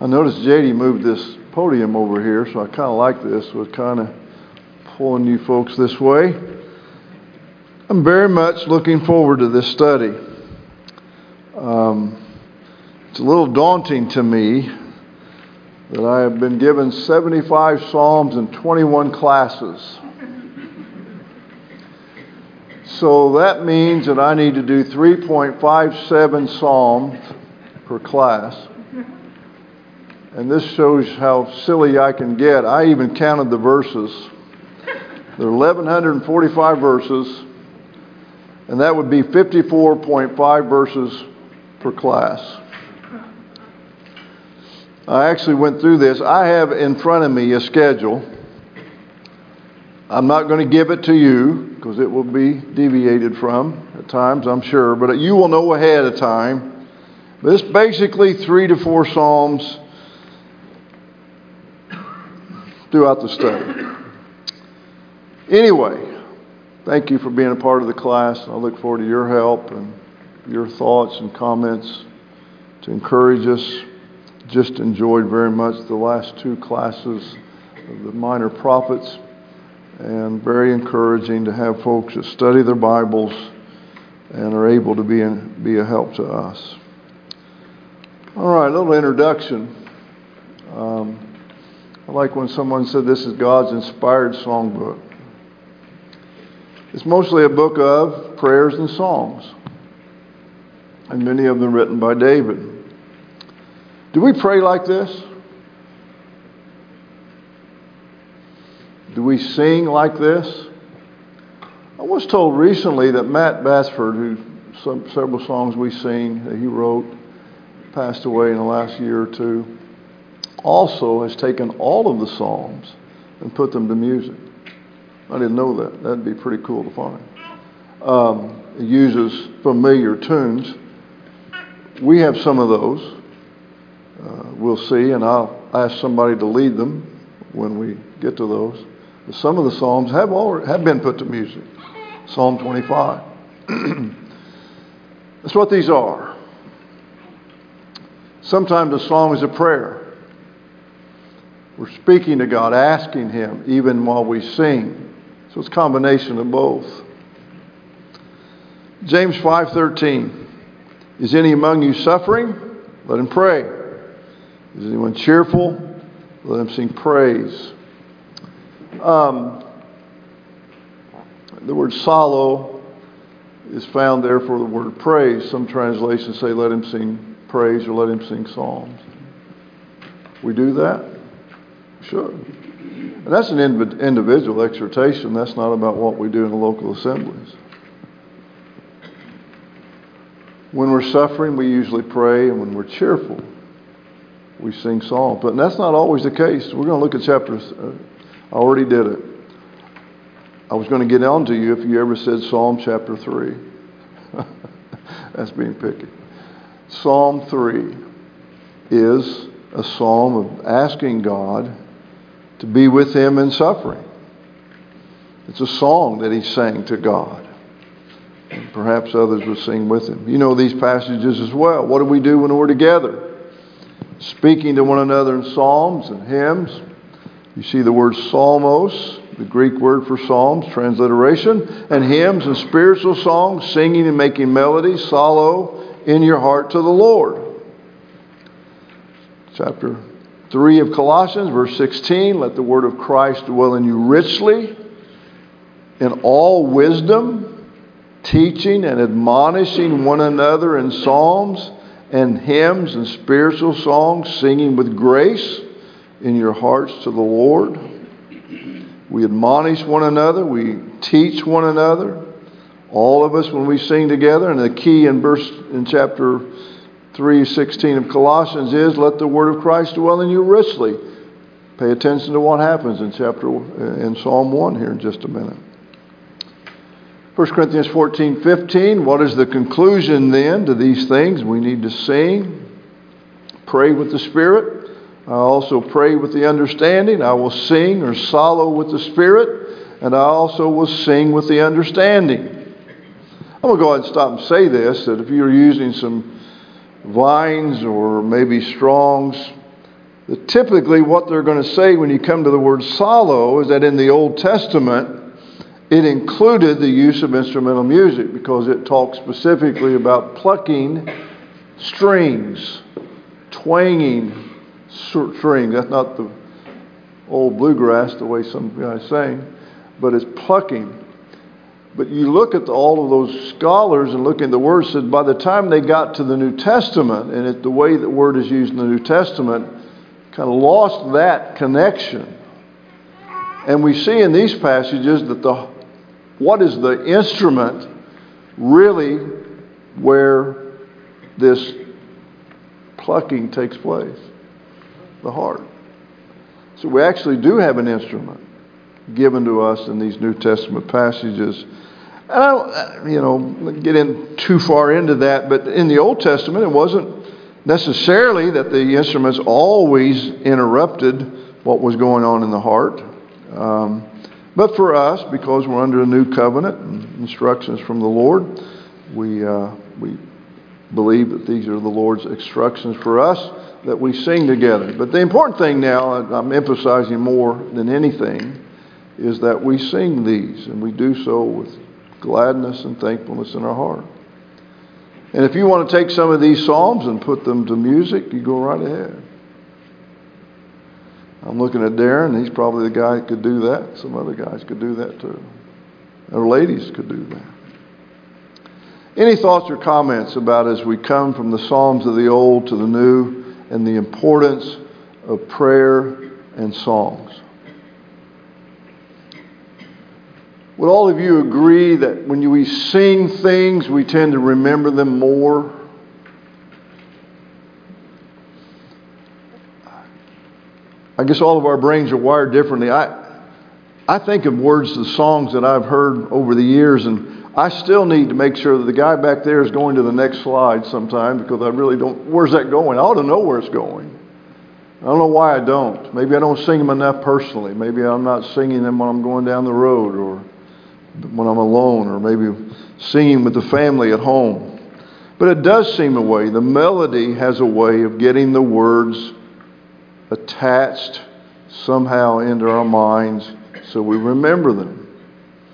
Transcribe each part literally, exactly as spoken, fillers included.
I noticed J D moved this podium over here, so I kind of like this. We're kind of pulling you folks this way. I'm very much looking forward to this study. Um, it's a little daunting to me that I have been given seventy-five Psalms and twenty-one classes. So that means that I need to do three point five seven Psalms per class. And this shows how silly I can get. I even counted the verses. There are eleven forty-five verses, and that would be fifty-four point five verses per class. I actually went through this. I have in front of me a schedule. I'm not going to give it to you because it will be deviated from at times, I'm sure, but you will know ahead of time. But it's basically three to four Psalms throughout the study. Anyway, thank you for being a part of the class. I look forward to your help and your thoughts and comments to encourage us. Just enjoyed very much the last two classes of the minor prophets, and very encouraging to have folks that study their Bibles and are able to be, in, be a help to us. All right, a little introduction. Um, I like when someone said this is God's inspired songbook. It's mostly a book of prayers and songs, and many of them written by David. Do we pray like this? Do we sing like this? I was told recently that Matt Bassford, who some, several songs we sing that he wrote, passed away in the last year or two, also has taken all of the Psalms and put them to music. I didn't know that. That'd be pretty cool to find. Um, it uses familiar tunes. We have some of those. Uh, we'll see, and I'll ask somebody to lead them when we get to those. But some of the Psalms have already, have been put to music. Psalm twenty-five. That's what these are. Sometimes a song is a prayer. We're speaking to God, asking Him, even while we sing. So it's a combination of both. James five thirteen. Is any among you suffering? Let him pray. Is anyone cheerful? Let him sing praise. Um, the word psallo is found there for the word praise. Some translations say let him sing praise or let him sing psalms. We do that? We should. And that's an individual exhortation. That's not about what we do in the local assemblies. When we're suffering, we usually pray, and when we're cheerful, we sing psalms. But that's not always the case. We're going to look at chapters. Uh, I already did it. I was going to get on to you if you ever said Psalm chapter three. That's being picky. Psalm three is a psalm of asking God to be with him in suffering. It's a song that he sang to God. And perhaps others would sing with him. You know these passages as well. What do we do when we're together? Speaking to one another in psalms and hymns. You see the word psalmos, the Greek word for psalms, transliteration, and hymns and spiritual songs, singing and making melody, psallo, in your heart to the Lord. Chapter three of Colossians, verse sixteen, let the word of Christ dwell in you richly, in all wisdom, teaching and admonishing one another in psalms and hymns and spiritual songs, singing with grace in your hearts to the Lord. We admonish one another. We teach one another. All of us when we sing together. And the key in verse in chapter three sixteen of Colossians is let the word of Christ dwell in you richly. Pay attention to what happens in chapter in Psalm one here in just a minute. First Corinthians fourteen fifteen. What is the conclusion then to these things? We need to sing, pray with the Spirit. I also pray with the understanding. I will sing or psallo with the Spirit, and I also will sing with the understanding. I'm going to go ahead and stop and say this, that if you're using some Vines or maybe Strongs, that typically what they're going to say when you come to the word solo is that in the Old Testament, it included the use of instrumental music because it talks specifically about plucking strings, twanging strings. That's not the old bluegrass, the way some guys sing, but it's plucking. But you look at the, all of those scholars and look at the word, says by the time they got to the New Testament, and it, the way the word is used in the New Testament, kind of lost that connection. And we see in these passages that the what is the instrument really where this plucking takes place? The heart. So we actually do have an instrument given to us in these New Testament passages. And I don't, you know, get in too far into that, but in the Old Testament, it wasn't necessarily that the instruments always interrupted what was going on in the heart. Um, but for us, because we're under a new covenant and instructions from the Lord, we uh, we believe that these are the Lord's instructions for us, that we sing together. But the important thing now, I'm emphasizing more than anything, is that we sing these, and we do so with gladness and thankfulness in our heart. And if you want to take some of these psalms and put them to music, you go right ahead. I'm looking at Darren. He's probably the guy that could do that. Some other guys could do that too. Or ladies could do that. Any thoughts or comments about as we come from the Psalms of the Old to the New and the importance of prayer and songs? Would all of you agree that when we sing things, we tend to remember them more? I guess all of our brains are wired differently. I, I think of words to songs that I've heard over the years, and I still need to make sure that the guy back there is going to the next slide sometime, because I really don't. Where's that going? I ought to know where it's going. I don't know why I don't. Maybe I don't sing them enough personally. Maybe I'm not singing them when I'm going down the road or when I'm alone, or maybe singing with the family at home. But it does seem a way. The melody has a way of getting the words attached somehow into our minds so we remember them.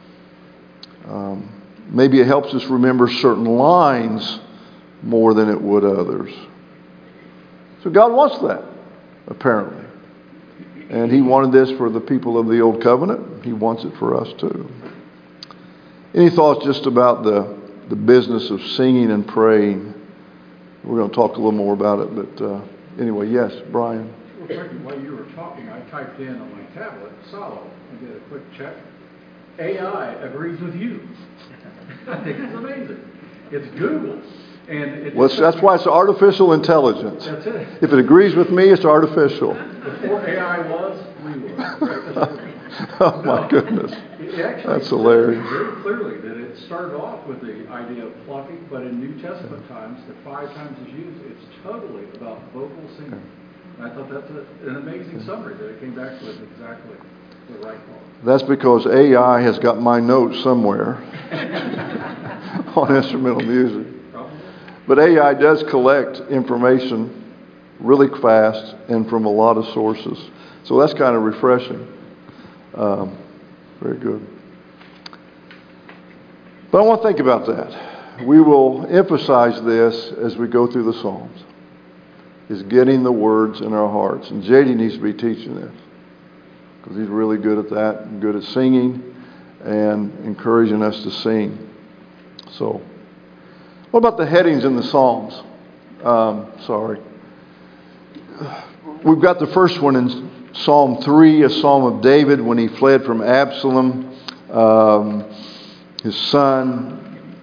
Um, maybe it helps us remember certain lines more than it would others. So God wants that, apparently. And He wanted this for the people of the Old Covenant. He wants it for us too. Any thoughts just about the, the business of singing and praying? We're going to talk a little more about it, but uh, anyway, yes, Brian. Well, frankly, while you were talking, I typed in on my tablet, Solo, and did a quick check. A I agrees with you. I think it's amazing. It's Google. And it well, that's why it's artificial intelligence. That's it. If it agrees with me, it's artificial. Before A I was, we were. Right? Oh, my no, goodness. That's hilarious. Very clearly that it started off with the idea of plucking, but in New Testament times, the five times it's used, it's totally about vocal singing. And I thought that's a, an amazing summary that it came back with exactly the right one. That's because A I has got my notes somewhere on instrumental music. Probably. But A I does collect information really fast and from a lot of sources. So that's kind of refreshing. Um, very good. But I want to think about that. We will emphasize this as we go through the Psalms, is getting the words in our hearts. And J D needs to be teaching this, because he's really good at that and good at singing and encouraging us to sing. So, what about the headings in the Psalms? Um, sorry. We've got the first one in Psalm three, a psalm of David when he fled from Absalom, um, his son.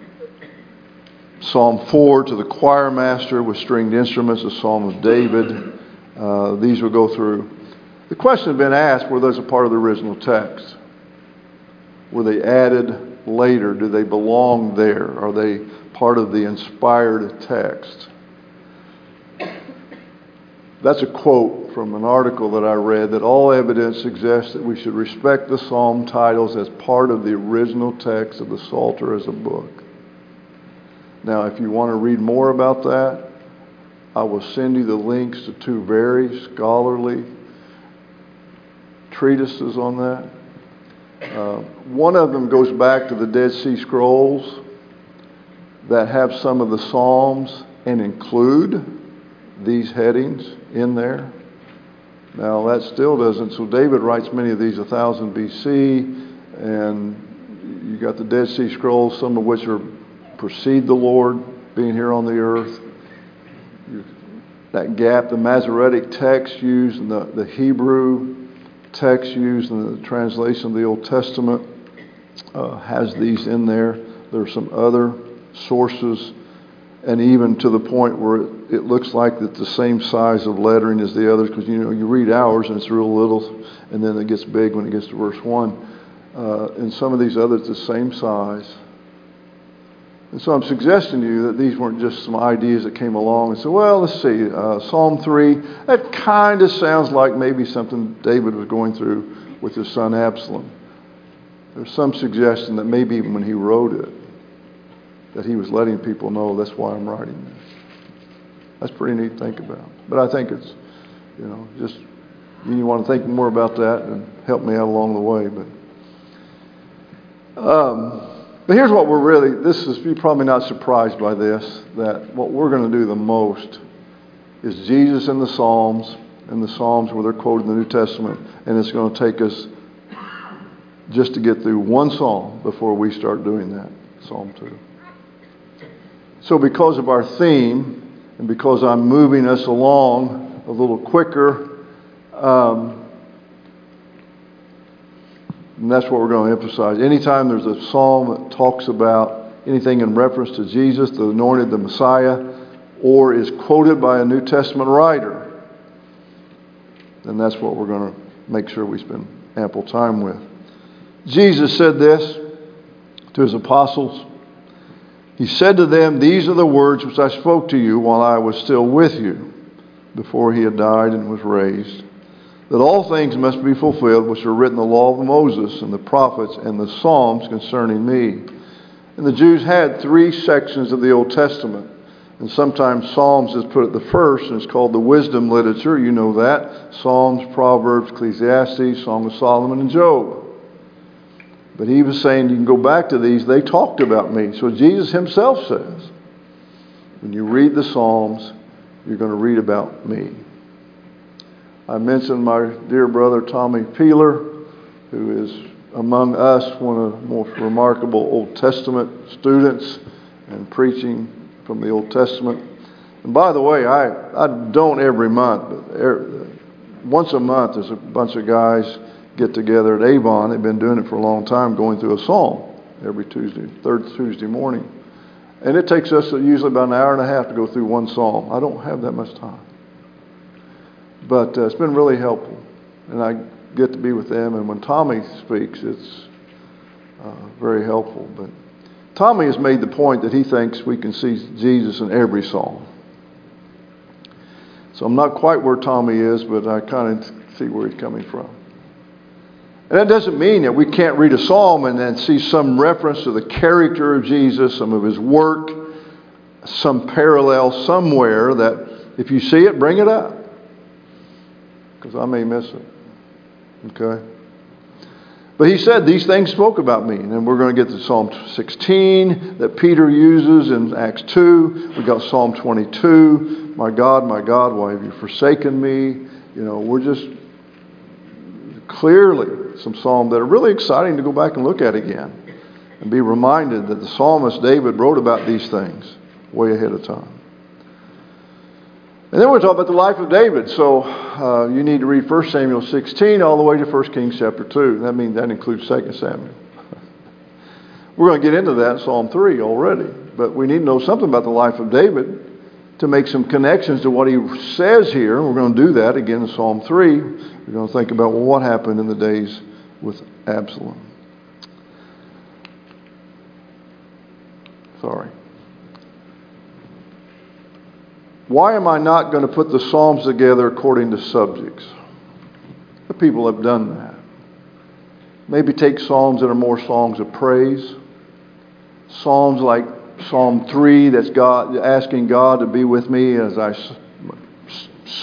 Psalm four, to the choir master with stringed instruments, a psalm of David. Uh, these will go through. The question has been asked, were those a part of the original text? Were they added later? Do they belong there? Are they part of the inspired text? That's a quote from an article that I read, that all evidence suggests that we should respect the psalm titles as part of the original text of the Psalter as a book. Now, if you want to read more about that, I will send you the links to two very scholarly treatises on that. Uh, one of them goes back to the Dead Sea Scrolls that have some of the Psalms and include these headings in there. Now that still doesn't, so David writes many of these one thousand B C, and you got the Dead Sea Scrolls, some of which are precede the Lord being here on the earth. That gap, the Masoretic text used in the, the Hebrew text used in the translation of the Old Testament uh, has these in there. There are some other sources, and even to the point where it, it looks like it's the same size of lettering as the others, because you know you read ours and it's real little, and then it gets big when it gets to verse one. Uh, and some of these others the same size. And so I'm suggesting to you that these weren't just some ideas that came along and said, well, let's see, uh, Psalm three, that kind of sounds like maybe something David was going through with his son Absalom. There's some suggestion that maybe even when he wrote it, that he was letting people know that's why I'm writing this. That's pretty neat to think about. But I think it's, you know, just, you want to think more about that and help me out along the way. But, um, but here's what we're really, this is, you're probably not surprised by this, that what we're going to do the most is Jesus in the Psalms, and the Psalms where they're quoted in the New Testament, and it's going to take us just to get through one psalm before we start doing that, Psalm two. So because of our theme, and because I'm moving us along a little quicker, um, and that's what we're going to emphasize. Anytime there's a psalm that talks about anything in reference to Jesus, the anointed, the Messiah, or is quoted by a New Testament writer, then that's what we're going to make sure we spend ample time with. Jesus said this to his apostles. He said to them, "These are the words which I spoke to you while I was still with you, before he had died and was raised, that all things must be fulfilled which are written in the law of Moses and the prophets and the Psalms concerning me." And the Jews had three sections of the Old Testament. And sometimes Psalms is put at the first, and it's called the wisdom literature. You know that. Psalms, Proverbs, Ecclesiastes, Song of Solomon, and Job. But he was saying you can go back to these. They talked about me. So Jesus himself says, when you read the Psalms, you're going to read about me. I mentioned my dear brother Tommy Peeler, who is among us one of the most remarkable Old Testament students and preaching from the Old Testament. And by the way, I, I don't every month, but every, once a month there's a bunch of guys get together at Avon. They've been doing it for a long time, going through a psalm every Tuesday, third Tuesday morning. And it takes us usually about an hour and a half to go through one psalm. I don't have that much time. But uh, it's been really helpful. And I get to be with them. And when Tommy speaks, it's uh, very helpful. But Tommy has made the point that he thinks we can see Jesus in every psalm. So I'm not quite where Tommy is, but I kind of see where he's coming from. And that doesn't mean that we can't read a psalm and then see some reference to the character of Jesus, some of his work, some parallel somewhere that if you see it, bring it up. Because I may miss it. Okay? But he said these things spoke about me. And then we're going to get to Psalm sixteen that Peter uses in Acts two. We got Psalm twenty-two. My God, my God, why have you forsaken me? You know, we're just clearly some psalms that are really exciting to go back and look at again and be reminded that the psalmist David wrote about these things way ahead of time. And then we're talking about the life of David. So uh, you need to read First Samuel sixteen all the way to First Kings chapter two. That means that includes Second Samuel. We're going to get into that in Psalm three already. But we need to know something about the life of David to make some connections to what he says here. We're going to do that again in Psalm three. We're going to think about, well, what happened in the days with Absalom. Sorry. Why am I not going to put the Psalms together according to subjects? The people have done that. Maybe take Psalms that are more songs of praise. Psalms like Psalm three, that's God asking God to be with me as I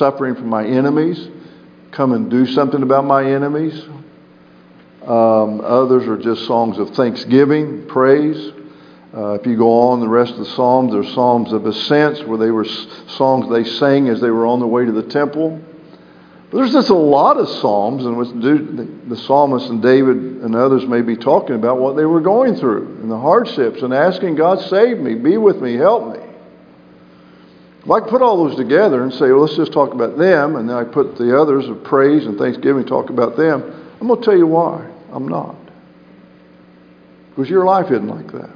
suffering from my enemies. Come and do something about my enemies. Um, others are just songs of thanksgiving, praise. Uh, if you go on the rest of the Psalms, there's Psalms of ascents where they were s- songs they sang as they were on the way to the temple. But there's just a lot of Psalms in which the, the psalmist and David and others may be talking about what they were going through and the hardships and asking God, save me, be with me, help me. If I could put all those together and say, well, let's just talk about them, and then I put the others of praise and thanksgiving, talk about them, I'm going to tell you why I'm not. Because your life isn't like that.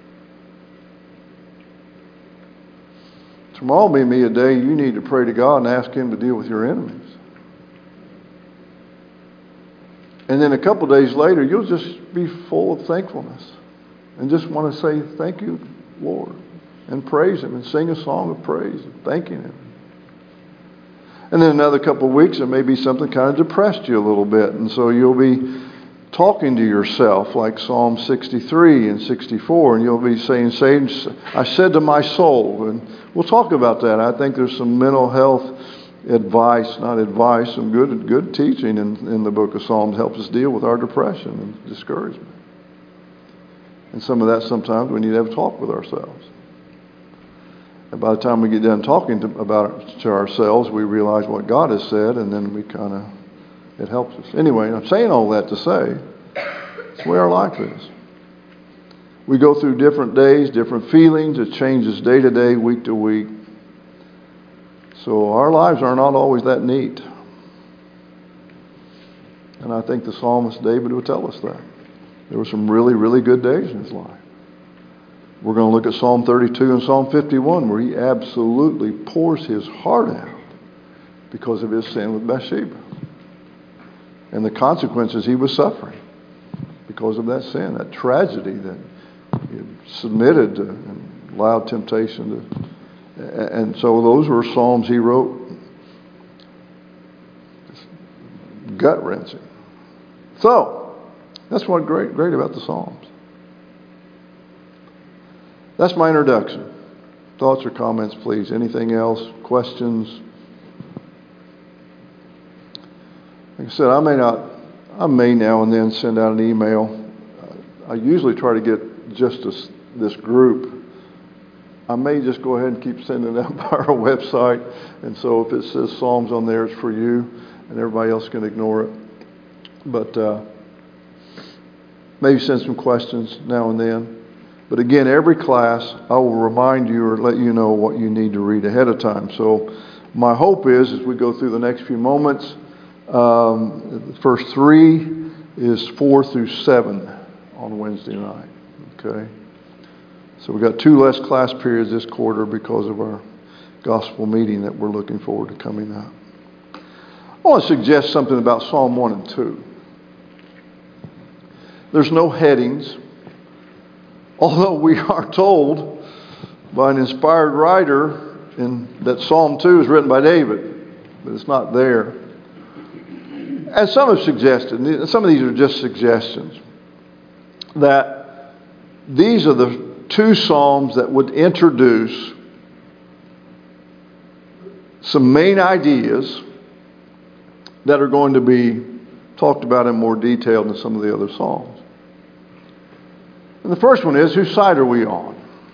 Tomorrow will be a day you need to pray to God and ask Him to deal with your enemies. And then a couple days later, you'll just be full of thankfulness and just want to say, thank you, Lord, and praise Him and sing a song of praise, thanking Him. And then another couple of weeks, there may be something kind of depressed you a little bit. And so you'll be talking to yourself like Psalm sixty-three and sixty-four, and you'll be saying, Satan, I said to my soul, and we'll talk about that. I think there's some mental health advice, not advice, some good good teaching in, in the book of Psalms helps us deal with our depression and discouragement. And some of that sometimes we need to have a talk with ourselves. And by the time we get done talking to, about it to ourselves, we realize what God has said, and then we kind of, it helps us. Anyway, I'm saying all that to say, it's the way our life is. We go through different days, different feelings. It changes day to day, week to week. So our lives are not always that neat. And I think the psalmist David would tell us that. There were some really, really good days in his life. We're going to look at Psalm thirty-two and Psalm fifty-one, where he absolutely pours his heart out because of his sin with Bathsheba and the consequences he was suffering because of that sin, that tragedy that he had submitted to and allowed temptation to. And so those were psalms he wrote, gut-wrenching. So that's what's great, great about the Psalms. That's my introduction. Thoughts or comments, please. Anything else? Questions? Like I said, I may not, I may now and then send out an email. I usually try to get just this, this group. I may just go ahead and keep sending it out by our website. And so if it says Psalms on there, it's for you, and everybody else can ignore it. But uh, maybe send some questions now and then. But again, every class, I will remind you or let you know what you need to read ahead of time. So my hope is, as we go through the next few moments, um, the first three is four through seven on Wednesday night. Okay? So we've got two less class periods this quarter because of our gospel meeting that we're looking forward to coming up. I want to suggest something about Psalm one and two. There's no headings, although we are told by an inspired writer in, that Psalm two is written by David, but it's not there. And some have suggested, some of these are just suggestions, that these are the two psalms that would introduce some main ideas that are going to be talked about in more detail than some of the other psalms. And the first one is, whose side are we on?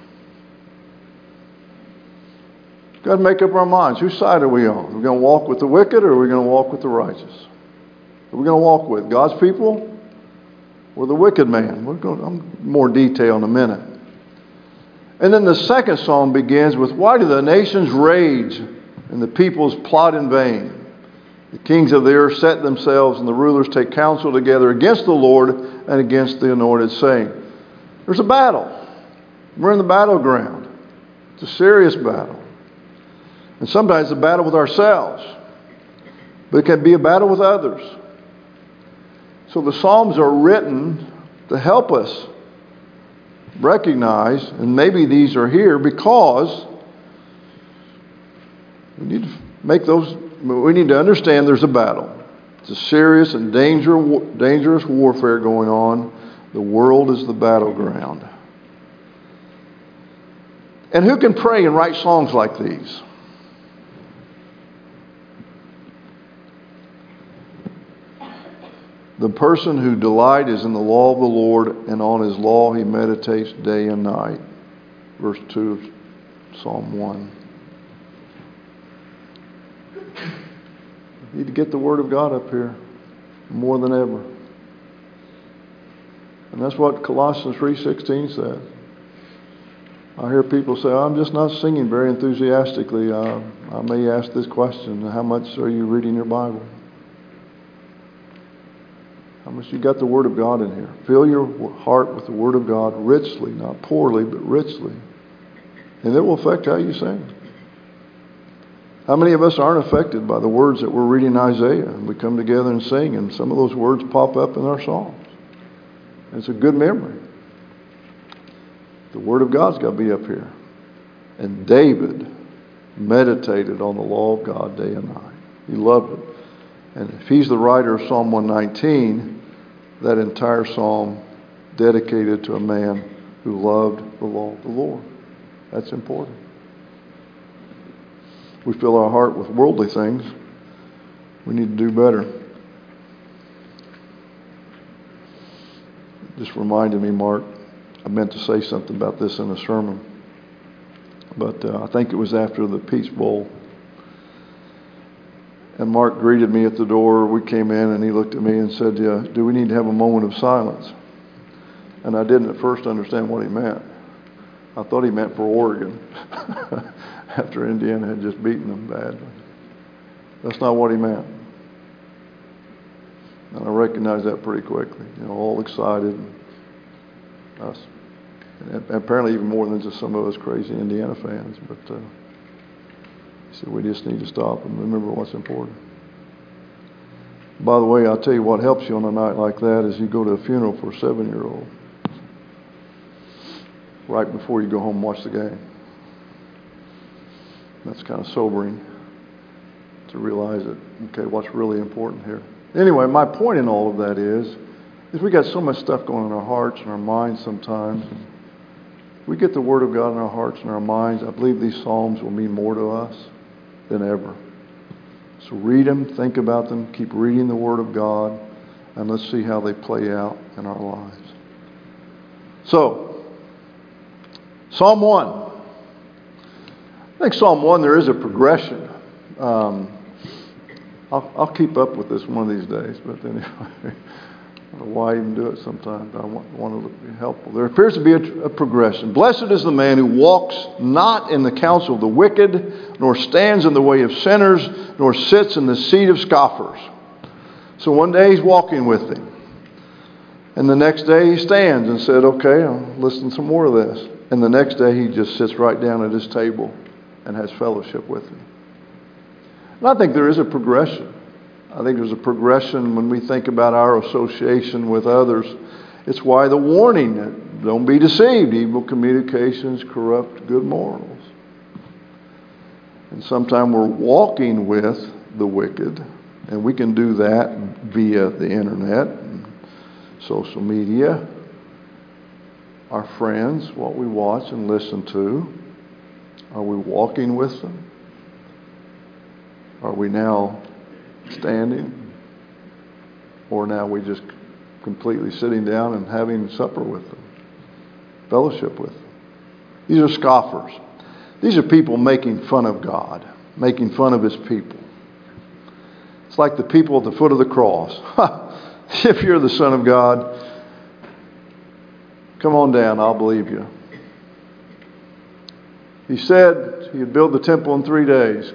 We've got to make up our minds. Whose side are we on? Are we going to walk with the wicked, or are we going to walk with the righteous? Are we going to walk with God's people or the wicked man? We're going to, I'm more detail in a minute. And then the second psalm begins with, why do the nations rage and the peoples plot in vain? The kings of the earth set themselves and the rulers take counsel together against the Lord and against the anointed, saying, there's a battle. We're in the battleground. It's a serious battle. And sometimes it's a battle with ourselves. But it can be a battle with others. So the Psalms are written to help us recognize, and maybe these are here because we need to make those, we need to understand there's a battle. It's a serious and danger, dangerous warfare going on. The world is the battleground. And who can pray and write songs like these? The person who delight is in the law of the Lord, and on his law he meditates day and night. Verse two of Psalm one. You need to get the Word of God up here more than ever. And that's what Colossians three sixteen says. I hear people say, I'm just not singing very enthusiastically. Uh, I may ask this question, how much are you reading your Bible? How much you got the Word of God in here? Fill your heart with the Word of God richly, not poorly, but richly. And it will affect how you sing. How many of us aren't affected by the words that we're reading in Isaiah? And we come together and sing, and some of those words pop up in our songs. It's a good memory. The Word of God's got to be up here. And David meditated on the law of God day and night. He loved it. And if he's the writer of Psalm one nineteen, that entire psalm dedicated to a man who loved the law of the Lord. That's important. We fill our heart with worldly things. We need to do better. Just reminded me, Mark, I meant to say something about this in a sermon. But uh, I think it was after the Peach Bowl. And Mark greeted me at the door. We came in and he looked at me and said, yeah, do we need to have a moment of silence? And I didn't at first understand what he meant. I thought he meant for Oregon. After Indiana had just beaten them badly. That's not what he meant. And I recognized that pretty quickly. You know, all excited. Us. And apparently even more than just some of us crazy Indiana fans. But uh, he said, we just need to stop and remember what's important. By the way, I'll tell you what helps you on a night like that is you go to a funeral for a seven-year-old. Right before you go home and watch the game. That's kind of sobering to realize that, okay, what's really important here. Anyway, my point in all of that is, is we got so much stuff going in our hearts and our minds sometimes. And we get the Word of God in our hearts and our minds. I believe these Psalms will mean more to us than ever. So read them, think about them, keep reading the Word of God, and let's see how they play out in our lives. So, Psalm one. I think Psalm one, there is a progression. Um, I'll, I'll keep up with this one of these days, but anyway, I don't know why I even do it sometimes. I want, want to be helpful. There appears to be a, a progression. Blessed is the man who walks not in the counsel of the wicked, nor stands in the way of sinners, nor sits in the seat of scoffers. So one day he's walking with him. And the next day he stands and said, okay, I'll listen to some more of this. And the next day he just sits right down at his table and has fellowship with him. And I think there is a progression. I think there's a progression when we think about our association with others. It's why the warning that don't be deceived. Evil communications corrupt good morals. And sometimes we're walking with the wicked, and we can do that via the internet and social media, our friends, what we watch and listen to. Are we walking with them? Are we now standing? Or now we just completely sitting down and having supper with them? Fellowship with them? These are scoffers. These are people making fun of God, making fun of His people. It's like the people at the foot of the cross. If you're the Son of God, come on down, I'll believe you. He said he'd build the temple in three days.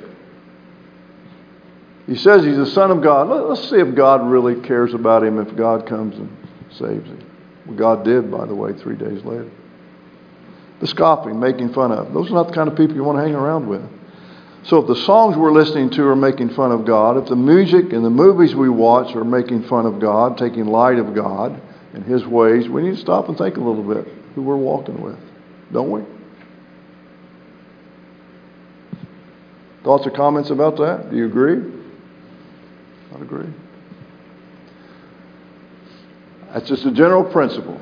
He says he's the Son of God. Let's see if God really cares about him if God comes and saves him. Well, God did, by the way, three days later. The scoffing, making fun of. Those are not the kind of people you want to hang around with. So if the songs we're listening to are making fun of God, if the music and the movies we watch are making fun of God, taking light of God and His ways, we need to stop and think a little bit who we're walking with, don't we? Thoughts or comments about that? Do you agree? I agree. That's just a general principle.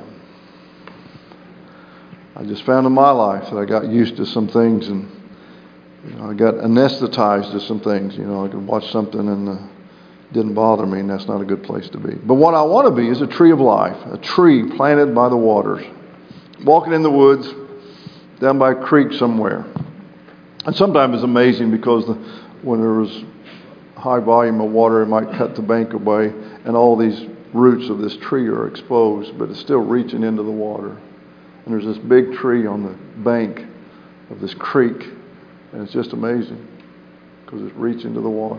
I just found in my life that I got used to some things, and you know, I got anesthetized to some things. You know, I could watch something and the didn't bother me, and that's not a good place to be. But what I want to be is a tree of life, a tree planted by the waters, walking in the woods, down by a creek somewhere. And sometimes it's amazing because the, when there was high volume of water, it might cut the bank away, and all these roots of this tree are exposed, but it's still reaching into the water. And there's this big tree on the bank of this creek, and it's just amazing because it's reaching to the water.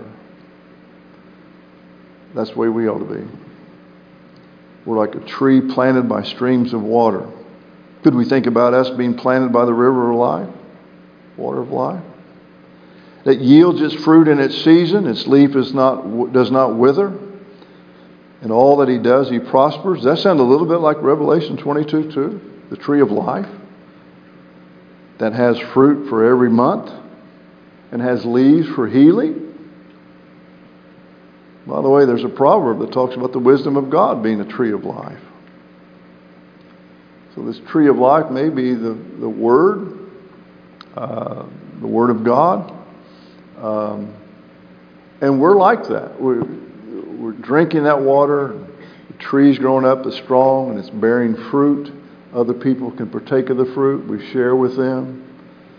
That's the way we ought to be. We're like a tree planted by streams of water. Could we think about us being planted by the river of life, water of life, that yields its fruit in its season, its leaf is not does not wither, and all that he does, he prospers? Does that sound a little bit like Revelation twenty-two two, the tree of life that has fruit for every month and has leaves for healing? By the way, there's a proverb that talks about the wisdom of God being a tree of life. So this tree of life may be the, the Word, uh, the Word of God. Um, and we're like that. We're, we're drinking that water. The tree's growing up, it's strong, and it's bearing fruit. Other people can partake of the fruit. We share with them.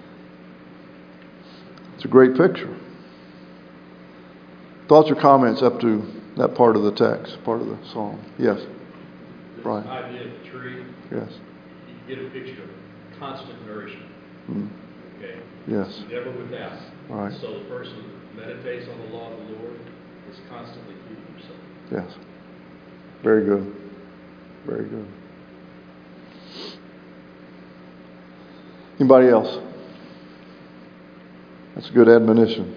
It's a great picture. Thoughts or comments up to that part of the text, part of the psalm? Yes. This Brian. idea of the tree. Yes. You get a picture of constant nourishment. Mm. Okay. Yes. Never without. All right. So the person meditates on the law of the Lord is constantly feeding himself. Yes. Very good. Very good. Anybody else? That's a good admonition.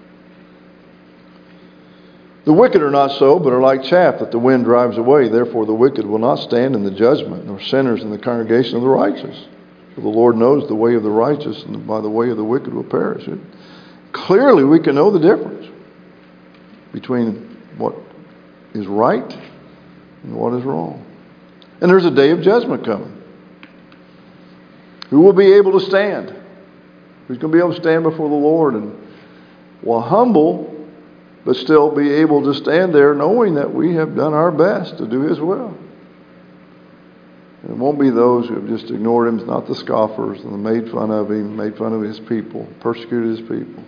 The wicked are not so, but are like chaff that the wind drives away. Therefore the wicked will not stand in the judgment, nor sinners in the congregation of the righteous. For the Lord knows the way of the righteous, and by the way of the wicked will perish. It, clearly we can know the difference between what is right and what is wrong. And there's a day of judgment coming. Who will be able to stand? Who's going to be able to stand before the Lord and, while humble, but still be able to stand there knowing that we have done our best to do His will? And it won't be those who have just ignored Him. It's not the scoffers and made fun of Him, made fun of His people, persecuted His people.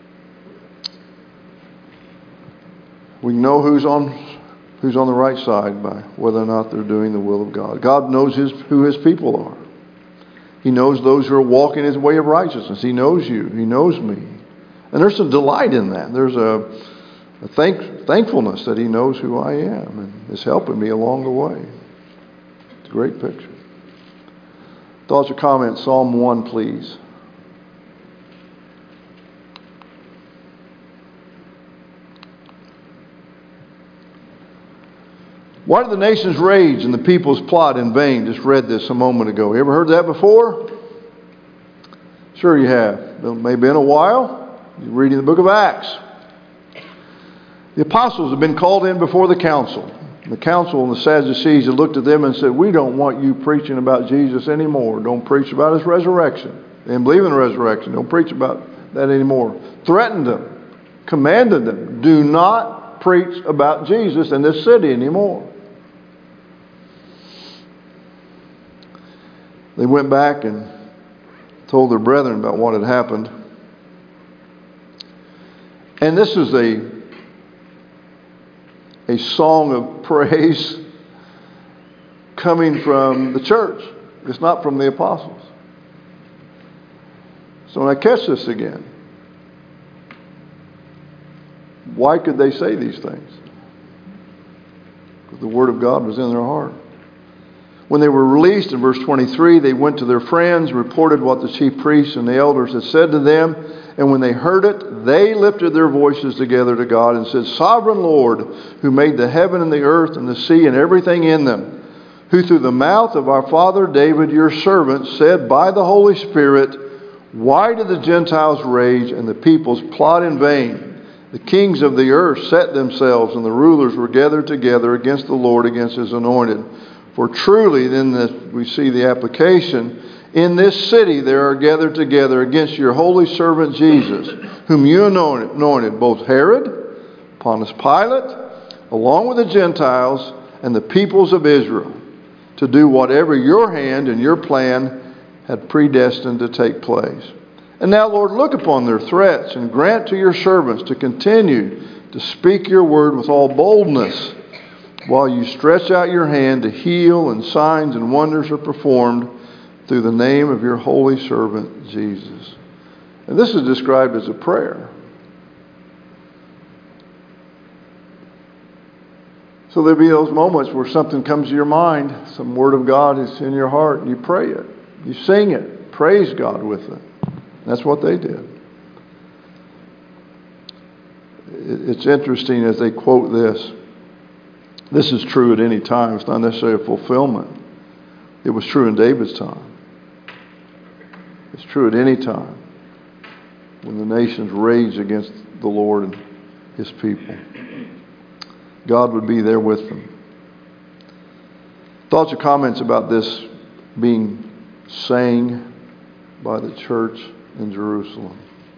We know who's on who's on the right side by whether or not they're doing the will of God. God knows his, who His people are. He knows those who are walking His way of righteousness. He knows you. He knows me. And there's some delight in that. There's a, a thank, thankfulness that He knows who I am and is helping me along the way. It's a great picture. Thoughts or comments? Psalm one, please. Why do the nations rage and the peoples plot in vain? Just read this a moment ago. You ever heard that before? Sure you have. Maybe in a while. You're reading the book of Acts. The apostles have been called in before the council. The council and the Sadducees had looked at them and said, we don't want you preaching about Jesus anymore. Don't preach about His resurrection. They didn't believe in the resurrection. Don't preach about that anymore. Threatened them. Commanded them. Do not preach about Jesus in this city anymore. They went back and told their brethren about what had happened. And this is a, a song of praise coming from the church. It's not from the apostles. So when I catch this again, why could they say these things? Because the Word of God was in their heart. When they were released, in verse twenty-three, they went to their friends, reported what the chief priests and the elders had said to them. And when they heard it, they lifted their voices together to God and said, Sovereign Lord, who made the heaven and the earth and the sea and everything in them, who through the mouth of our father David, your servant, said by the Holy Spirit, why do the Gentiles rage and the peoples plot in vain? The kings of the earth set themselves, and the rulers were gathered together against the Lord, against His anointed. For truly, then the, we see the application, in this city there are gathered together against your holy servant Jesus, whom you anointed, anointed both Herod, Pontius Pilate, along with the Gentiles and the peoples of Israel, to do whatever your hand and your plan had predestined to take place. And now, Lord, look upon their threats and grant to your servants to continue to speak your word with all boldness, while you stretch out your hand to heal, and signs and wonders are performed through the name of your holy servant, Jesus. And this is described as a prayer. So there'll be those moments where something comes to your mind, some word of God is in your heart, and you pray it. You sing it. Praise God with it. That's what they did. It's interesting as they quote this. This is true at any time. It's not necessarily a fulfillment. It was true in David's time. It's true at any time when the nations raged against the Lord and his people. God would be there with them. Thoughts or comments about this being sang by the church in Jerusalem?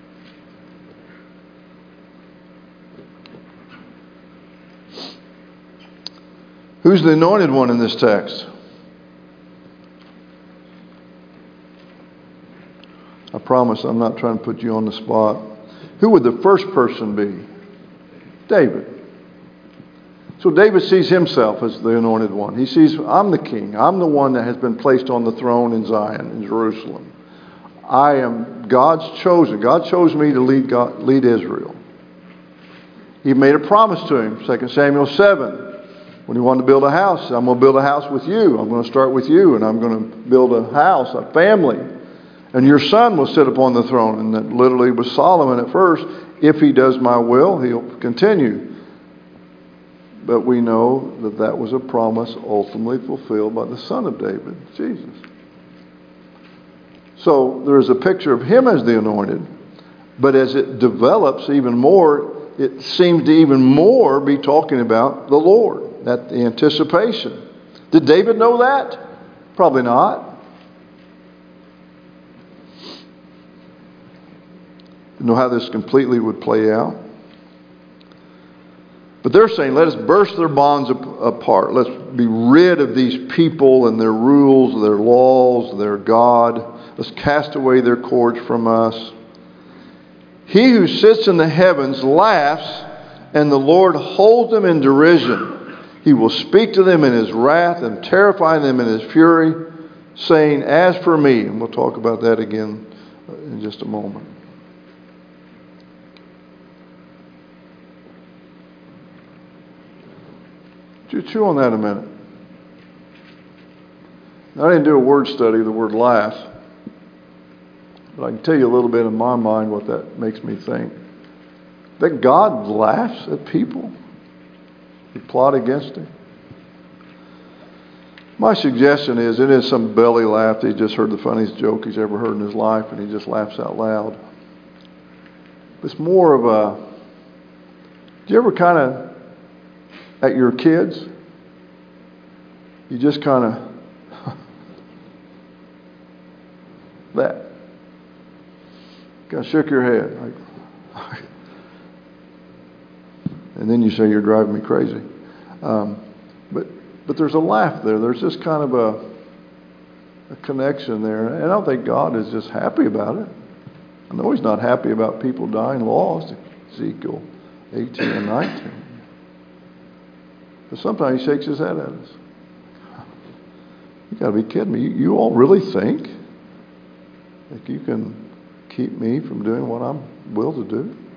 Who's the anointed one in this text? I promise I'm not trying to put you on the spot. Who would the first person be? David. So David sees himself as the anointed one. He sees, I'm the king. I'm the one that has been placed on the throne in Zion, in Jerusalem. I am God's chosen. God chose me to lead God, lead Israel. He made a promise to him, Second Samuel seven. When he wanted to build a house, I'm going to build a house with you. I'm going to start with you, and I'm going to build a house, a family. And your son will sit upon the throne. And that literally was Solomon at first. If he does my will, he'll continue. But we know that that was a promise ultimately fulfilled by the Son of David, Jesus. So there's a picture of him as the anointed. But as it develops even more, it seems to even more be talking about the Lord. That the anticipation. Did David know that? Probably not. Didn't know how this completely would play out. But they're saying, let us burst their bonds apart. Let's be rid of these people and their rules, their laws, their God. Let's cast away their cords from us. He who sits in the heavens laughs, and the Lord holds them in derision. He will speak to them in his wrath and terrify them in his fury, saying, as for me, and we'll talk about that again in just a moment. Would you chew on that a minute? Now, I didn't do a word study of the word laugh, but I can tell you a little bit in my mind what that makes me think. That God laughs at people who plot against him. My suggestion is it is some belly laugh. He just heard the funniest joke he's ever heard in his life, and he just laughs out loud. It's more of a, do you ever kind of, at your kids, you just kind of, that. Kind of shook your head. Like, and then you say, you're driving me crazy. Um, but but there's a laugh there. There's just kind of a, a connection there. And I don't think God is just happy about it. I know he's not happy about people dying lost, Ezekiel eighteen and nineteen. But sometimes he shakes his head at us. You got to be kidding me. You, you all really think that you can keep me from doing what I'm willed to do?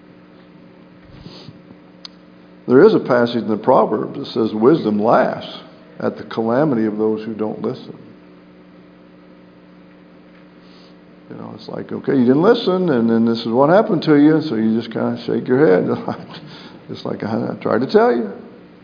There is a passage in the Proverbs that says wisdom laughs at the calamity of those who don't listen. You know, it's like, okay, you didn't listen, and then this is what happened to you, so you just kind of shake your head. Just like I, I tried to tell you.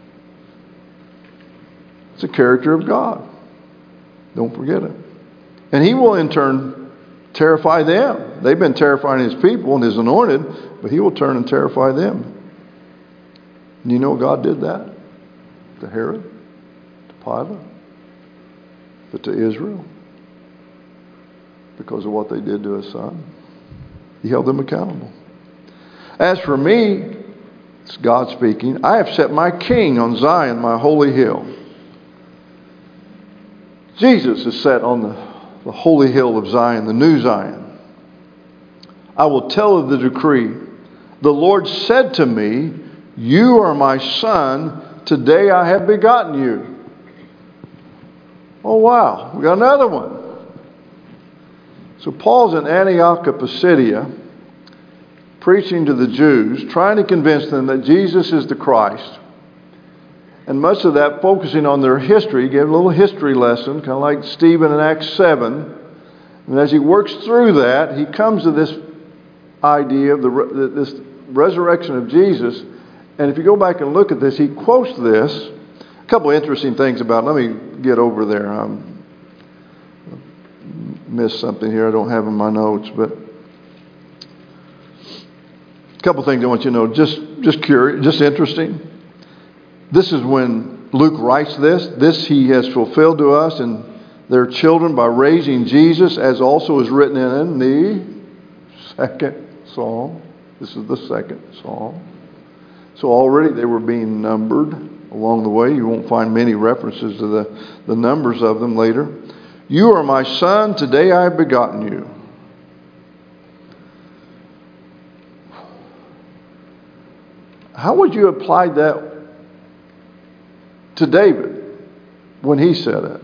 It's a character of God. Don't forget it. And he will in turn terrify them. They've been terrifying his people and his anointed, but he will turn and terrify them. And you know God did that to Herod, to Pilate, but to Israel because of what they did to his son. He held them accountable. As for me, It's God speaking. I have set my king on Zion, my holy hill. Jesus is set on the, the holy hill of Zion, the new Zion. I will tell of the decree. The Lord said to me, you are my son. Today I have begotten you. Oh, wow. We got another one. So Paul's in Antioch of Pisidia, preaching to the Jews, trying to convince them that Jesus is the Christ. And much of that focusing on their history. He gave a little history lesson, kind of like Stephen in Acts seven. And as he works through that, he comes to this idea of the this resurrection of Jesus. And if you go back and look at this, he quotes this. A couple of interesting things about it. Let me get over there. I missed something here I don't have in my notes, but a couple things I want you to know, just just curious, just interesting. This is when Luke writes this. This he has fulfilled to us and their children by raising Jesus, as also is written in the second psalm. This is the second psalm. So already they were being numbered along the way. You won't find many references to the, the numbers of them later. You are my son, today I have begotten you. How would you apply that to David when he said it?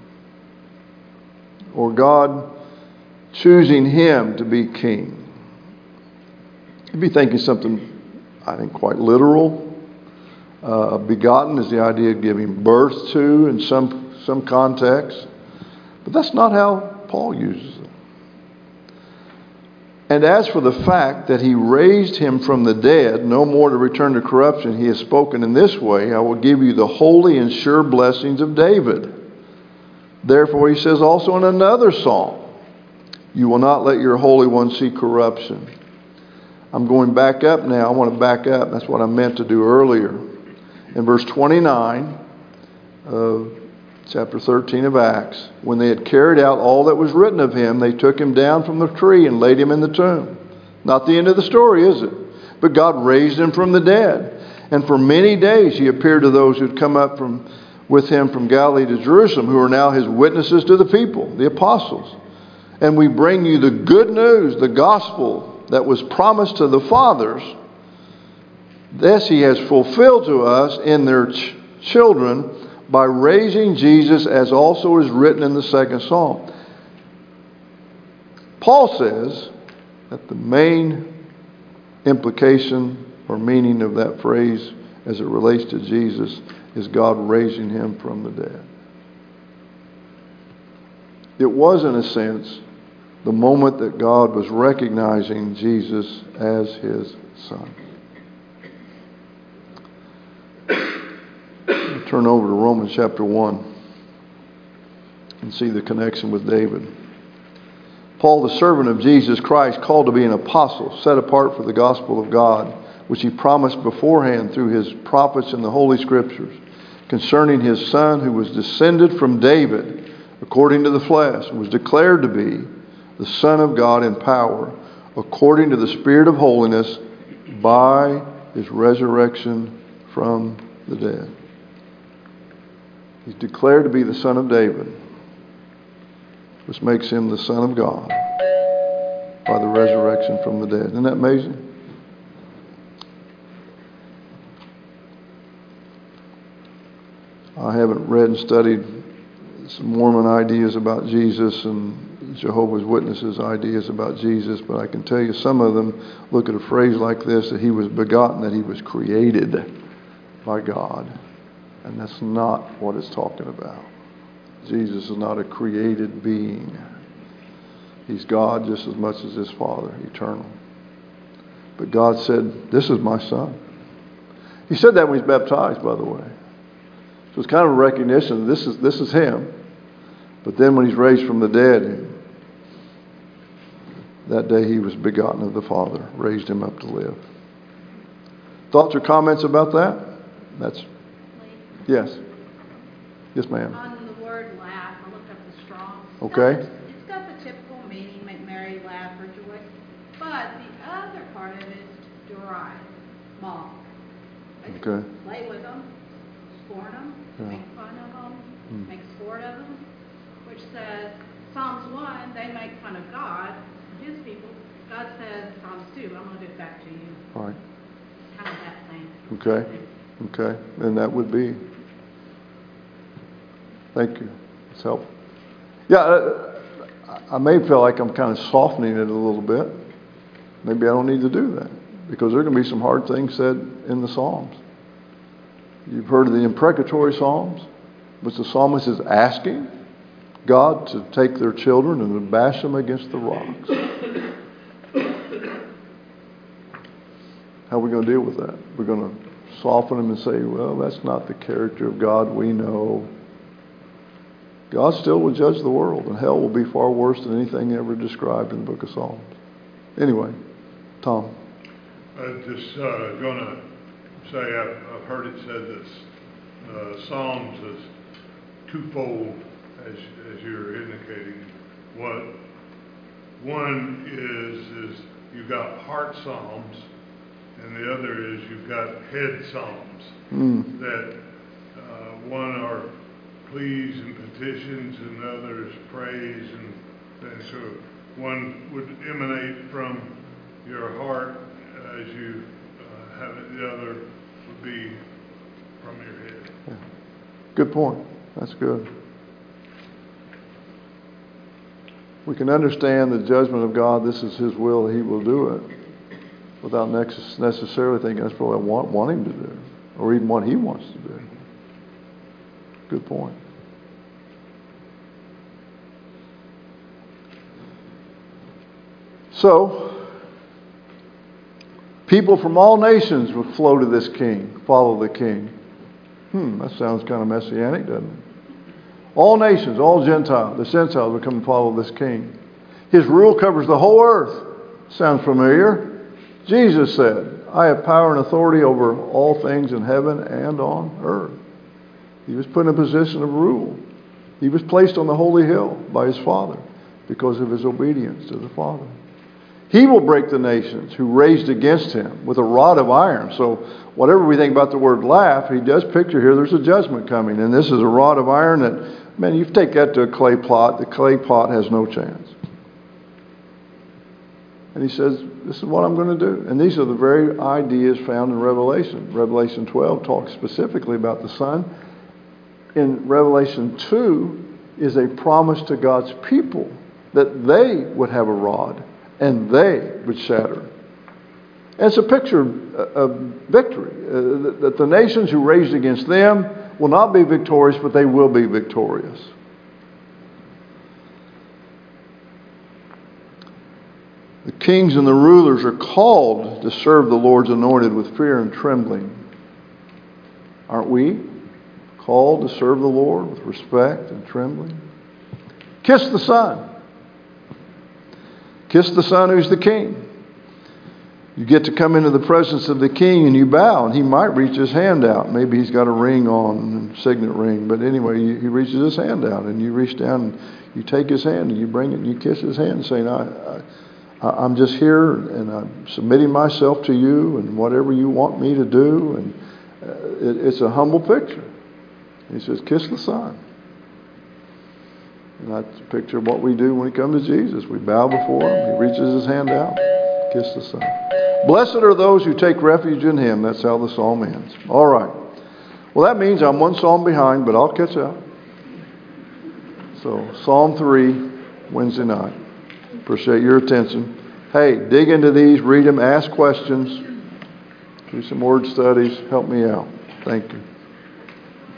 Or God choosing him to be king? You'd be thinking something, I think, quite literal. Uh, begotten is the idea of giving birth to in some, some context. But that's not how Paul uses it. And as for the fact that he raised him from the dead, no more to return to corruption, he has spoken in this way, I will give you the holy and sure blessings of David. Therefore, he says also in another psalm, you will not let your Holy One see corruption. I'm going back up now. I want to back up. That's what I meant to do earlier. In verse twenty-nine of chapter thirteen of Acts, when they had carried out all that was written of him, they took him down from the tree and laid him in the tomb. Not the end of the story, is it? But God raised him from the dead. And for many days he appeared to those who had come up from with him from Galilee to Jerusalem, who are now his witnesses to the people, the apostles. And we bring you the good news, the gospel that was promised to the fathers. This he has fulfilled to us in their ch- children, by raising Jesus, as also is written in the second psalm. Paul says that the main implication or meaning of that phrase as it relates to Jesus is God raising him from the dead. It was, in a sense, the moment that God was recognizing Jesus as his son. Turn over to Romans chapter one and see the connection with David. Paul, the servant of Jesus Christ, called to be an apostle, set apart for the gospel of God, which he promised beforehand through his prophets in the Holy Scriptures, concerning his Son, who was descended from David according to the flesh, and was declared to be the Son of God in power, according to the Spirit of holiness, by his resurrection from the dead. He's declared to be the Son of David, which makes him the Son of God by the resurrection from the dead. Isn't that amazing? I haven't read and studied some Mormon ideas about Jesus and Jehovah's Witnesses ideas about Jesus, but I can tell you some of them look at a phrase like this, that he was begotten, that he was created by God. And that's not what it's talking about. Jesus is not a created being. He's God just as much as his Father, eternal. But God said, this is my Son. He said that when he's baptized, by the way. So it's kind of a recognition that this is, this is him. But then when he's raised from the dead, that day he was begotten of the Father, raised him up to live. Thoughts or comments about that? That's Yes. Yes, ma'am. On the word laugh, I looked up the Strong's. Okay. It's got, it's got the typical meaning, make merry, laugh, rejoice. But the other part of it is deride, mock. They Okay. play with them, scorn them, Yeah. make fun of them, Hmm. make sport of them, which says, Psalms one, they make fun of God, his people. God says, Psalms two, I'm going to do it back to you. All right. Kind of that thing. Okay. Okay. And that would be. Thank you. It's helpful. Yeah, uh, I may feel like I'm kind of softening it a little bit. Maybe I don't need to do that because there are going to be some hard things said in the Psalms. You've heard of the imprecatory Psalms, which the psalmist is asking God to take their children and to bash them against the rocks. How are we going to deal with that? We're going to soften them and say, well, that's not the character of God we know. God still will judge the world, and hell will be far worse than anything ever described in the book of Psalms. Anyway, Tom. I'm just uh, going to say I've, I've heard it said that uh, Psalms is twofold, as as you're indicating. What one is is you've got heart psalms, and the other is you've got head psalms. Mm. That uh, one are pleas and petitions, and the other is praise, and, and so one would emanate from your heart as you uh, have it. The other would be from your head. Yeah. Good point. That's good. We can understand the judgment of God. This is His will. He will do it without necessarily thinking that's what I want, want Him to do or even what He wants to do. Good point. So, people from all nations would flow to this king, follow the king. Hmm, that sounds kind of messianic, doesn't it? All nations, all Gentiles, the Gentiles would come and follow this king. His rule covers the whole earth. Sounds familiar? Jesus said, I have power and authority over all things in heaven and on earth. He was put in a position of rule. He was placed on the holy hill by his Father because of his obedience to the Father. He will break the nations who raised against him with a rod of iron. So whatever we think about the word laugh, he does picture here there's a judgment coming. And this is a rod of iron that, man, you take that to a clay pot. The clay pot has no chance. And he says, this is what I'm going to do. And these are the very ideas found in Revelation. Revelation twelve talks specifically about the Son. In Revelation two is a promise to God's people that they would have a rod and they would shatter. And it's a picture of victory, uh, that the nations who raged against them will not be victorious, but they will be victorious. The kings and the rulers are called to serve the Lord's anointed with fear and trembling. Aren't we called to serve the Lord with respect and trembling? Kiss the Son. Kiss the Son who's the King. You get to come into the presence of the King and you bow, and he might reach his hand out. Maybe he's got a ring on, a signet ring, but anyway, he reaches his hand out, and you reach down and you take his hand and you bring it and you kiss his hand, saying, I, I, I'm just here and I'm submitting myself to you and whatever you want me to do. And uh, it, it's a humble picture. He says, kiss the Son. And that's a picture of what we do when we come to Jesus. We bow before him. He reaches his hand out. Kiss the Son. Blessed are those who take refuge in him. That's how the psalm ends. All right. Well, that means I'm one psalm behind, but I'll catch up. So, Psalm three, Wednesday night. Appreciate your attention. Hey, dig into these, read them, ask questions, do some word studies. Help me out. Thank you.